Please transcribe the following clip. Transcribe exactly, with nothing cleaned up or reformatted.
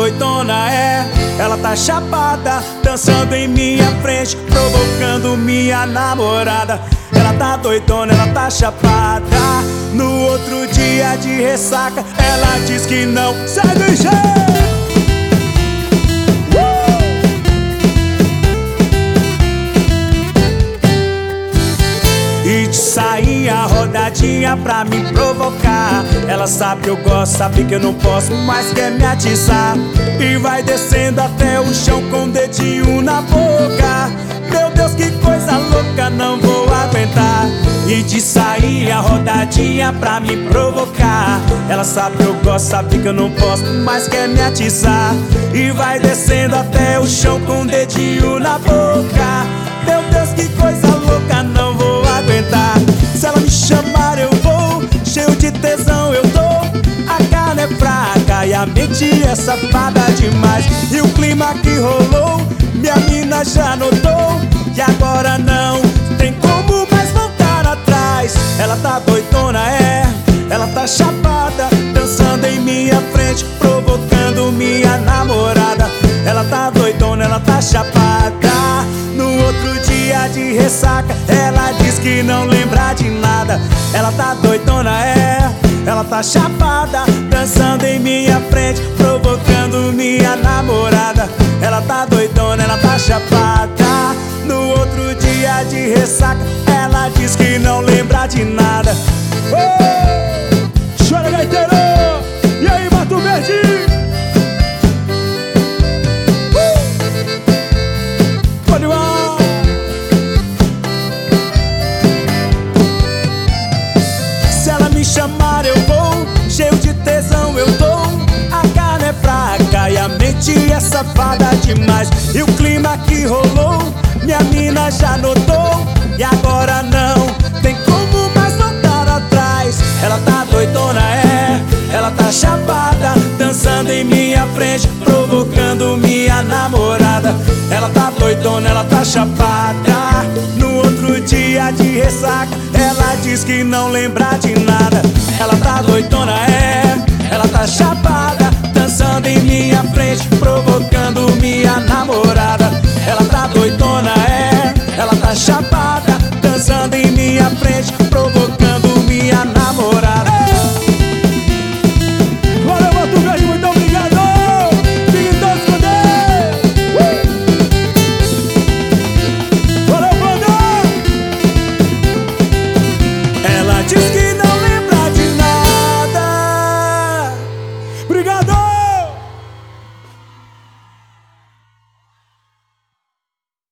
doidona, é. Ela tá chapada, dançando em minha frente, provocando minha namorada. Ela tá doidona, ela tá chapada. No outro dia de ressaca, ela diz que não segue jeito. E de sair a rodadinha pra me provocar. Ela sabe que eu gosto, sabe que eu não posso, mas quer me atiçar. E vai descendo até o chão com o dedinho na boca. Meu Deus, que coisa louca, não vou aguentar. E de sair a rodadinha pra me provocar. Ela sabe que eu gosto, sabe que eu não posso, mas quer me atiçar. E vai descendo até o chão com o dedinho na boca. Meu Deus, que coisa louca, não vou aguentar. Se ela me chamar eu vou, cheio de tesão eu dou. A carne é fraca e a mente é safada demais. E o clima que rolou, minha mina já notou. E agora não tem como mais voltar atrás. Ela tá doidona, é. Ela tá chapada, dançando em minha frente, provocando minha namorada. Ela tá doidona, ela tá chapada. No outro dia de ressaca, ela diz que não lembra de nada. Ela tá doidona, é. Ela tá chapada, dançando em minha frente, provocando minha namorada. Ela tá doidona, ela tá chapada. No outro dia de ressaca, ela diz que não lembra de nada. Oh! Chora, gaiteiro! E aí, Mato Verde? Se ela me chamar eu vou, cheio de tesão eu dou. A carne é fraca e a mente é safada demais. E o clima que rolou, minha mina já notou. E agora não tem como mais voltar atrás. Ela tá doidona, é. Ela tá chapada, dançando em minha frente, provocando minha namorada. Ela tá doidona, ela tá chapada. No outro dia de ressaca, ela diz que não lembra de nada. Ela tá doidona, é. Ela tá chapada.